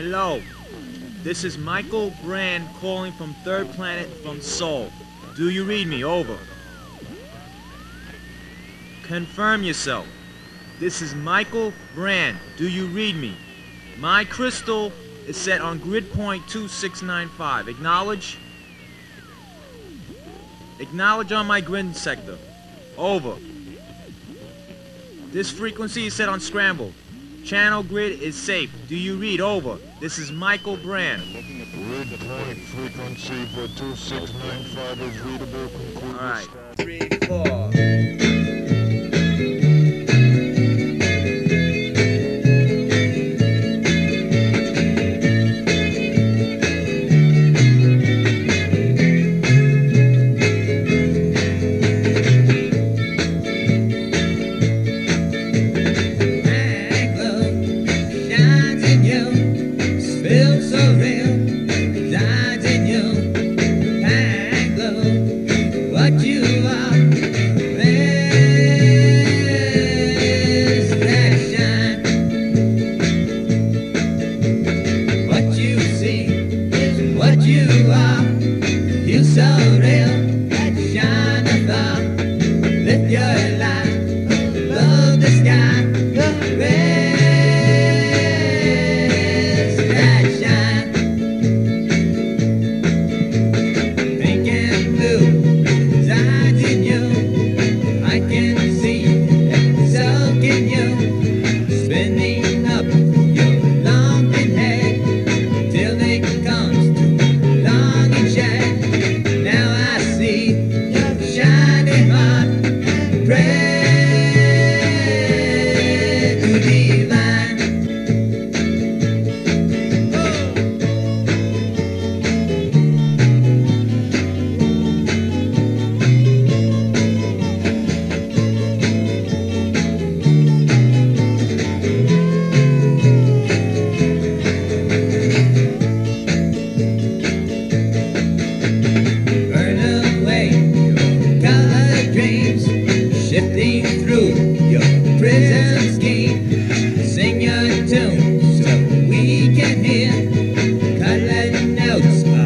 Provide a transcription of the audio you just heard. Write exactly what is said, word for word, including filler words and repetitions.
Hello, this is Michael Brand calling from Third Planet from Seoul. Do you read me? Over. Confirm yourself. This is Michael Brand. Do you read me? My crystal is set on grid point two six nine five. Acknowledge? Acknowledge on my grid sector. Over. This frequency is set on scramble. Channel grid is safe. Do you read? Over. This is Michael Brand. Grid point frequency for two six nine five is readable. Conclude. Alright. Three, four. Sing your tune so we can hear colored notes.